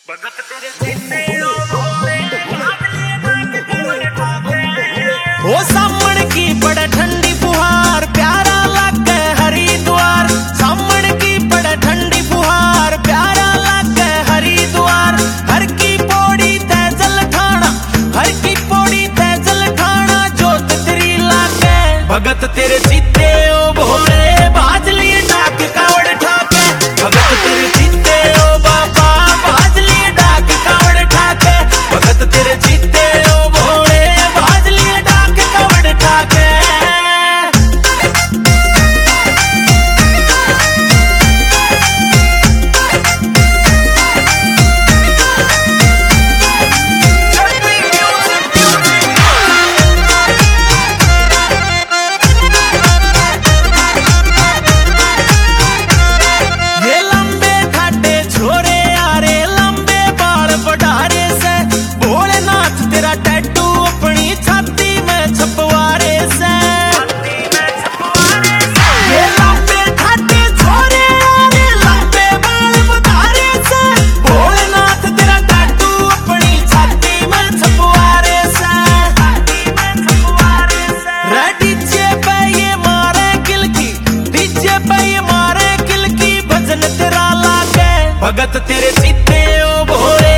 ओ सामण की बड़े ठंडी फुहार प्यारा लागे हरिद्वार। सामण की बड़े ठंडी फुहार प्यारा लागे हरिद्वार। हर की पौड़ी तैजल ठाणा, हर की पौड़ी तैजल ठाणा जोत तेरी लागे। भगत तेरे जीते ओ भोले बाज लिए डाक कावड़ ठाके। भगत तेरे जीते ओ बाबा बाज लिए डाक कावड़ ठाके। भगत तेरे जीते ओ भोले बाज लिए डाक कावड़ ठाके। टैटू अपनी छाती में छपवारे से, ये लंबे ठाटे छोरे आरे लंबे बाल बतारे से। भोलेनाथ तेरा टैटू अपनी छाती में छपवारे से। डीजे पे ये मारे किलकी, डीजे पे ये मारे किलकी भजन तेरा लागे। भगत तेरे जीते ओ भोले